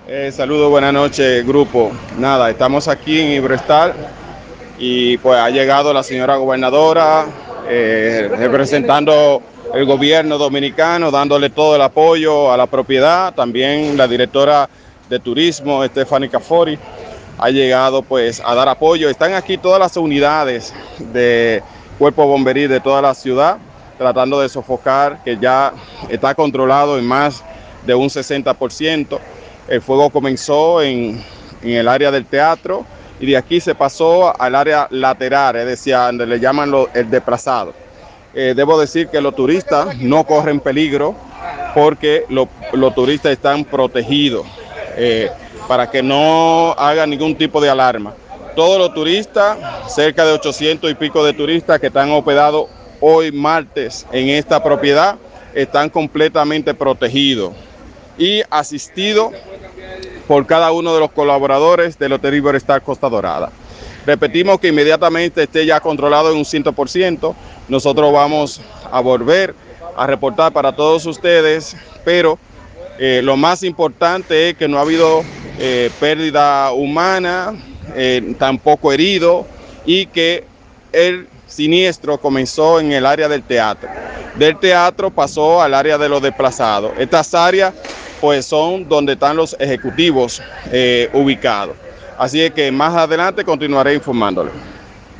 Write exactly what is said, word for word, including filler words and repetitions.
Eh, saludos, buenas noches, grupo. Nada, estamos aquí en Iberostar y pues ha llegado la señora gobernadora eh, representando el gobierno dominicano, dándole todo el apoyo a la propiedad. También la directora de turismo, Stephanie Cafori, ha llegado pues a dar apoyo. Están aquí todas las unidades de cuerpo bomberí de toda la ciudad, tratando de sofocar, que ya está controlado en más de un sesenta por ciento. El fuego comenzó en, en el área del teatro y de aquí se pasó al área lateral, es decir, donde le llaman lo, el desplazado. Eh, debo decir que los turistas no corren peligro porque lo, los turistas están protegidos eh, para que no hagan ningún tipo de alarma. Todos los turistas, cerca de ochocientos y pico de turistas que están hospedados hoy martes en esta propiedad, están completamente protegidos y asistidos por cada uno de los colaboradores del Hotel Iberostar Costa Dorada. Repetimos que inmediatamente esté ya controlado en un cien por ciento, nosotros vamos a volver a reportar para todos ustedes, pero eh, lo más importante es que no ha habido eh, pérdida humana, eh, tampoco herido, y que el siniestro comenzó en el área del teatro. Del teatro pasó al área de los desplazados. Estas áreas pues son donde están los ejecutivos eh, ubicados. Así es que más adelante continuaré informándole.